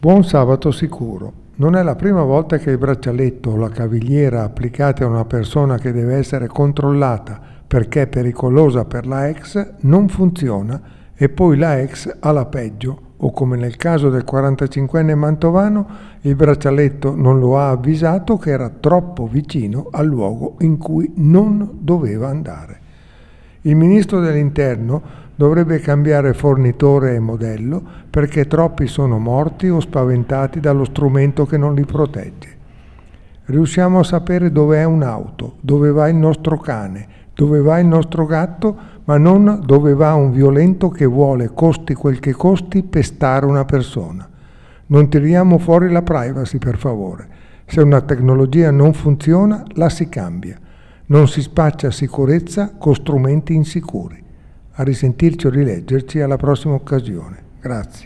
Buon sabato sicuro. Non è la prima volta che il braccialetto o la cavigliera applicati a una persona che deve essere controllata perché è pericolosa per la ex non funziona e poi la ex ha la peggio, o come nel caso del 45enne mantovano, il braccialetto non lo ha avvisato che era troppo vicino al luogo in cui non doveva andare. Il ministro dell'Interno dovrebbe cambiare fornitore e modello perché troppi sono morti o spaventati dallo strumento che non li protegge. Riusciamo a sapere dove è un'auto, dove va il nostro cane, dove va il nostro gatto, ma non dove va un violento che vuole, costi quel che costi, pestare una persona. Non tiriamo fuori la privacy, per favore. Se una tecnologia non funziona, la si cambia. Non si spaccia sicurezza con strumenti insicuri. A risentirci o rileggerci alla prossima occasione. Grazie.